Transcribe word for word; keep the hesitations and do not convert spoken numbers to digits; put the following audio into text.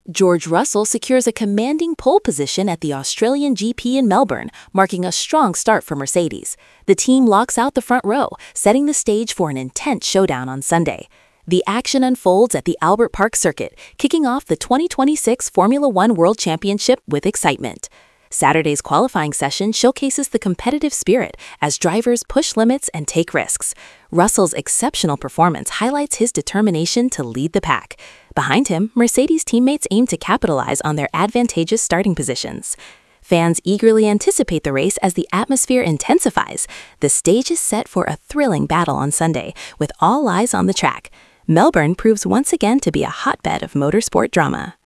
George Russell secures a commanding pole position at the Australian G P in Melbourne, marking a strong start for Mercedes. The team locks out the front row, setting the stage for an intense showdown on Sunday. The action unfolds at the Albert Park circuit, kicking off the twenty twenty-six Formula One World Championship with excitement. Saturday's qualifying session showcases the competitive spirit as drivers push limits and take risks. Russell's exceptional performance highlights his determination to lead the pack. Behind him, Mercedes teammates aim to capitalize on their advantageous starting positions. Fans eagerly anticipate the race as the atmosphere intensifies. The stage is set for a thrilling battle on Sunday, with all eyes on the track. Melbourne proves once again to be a hotbed of motorsport drama.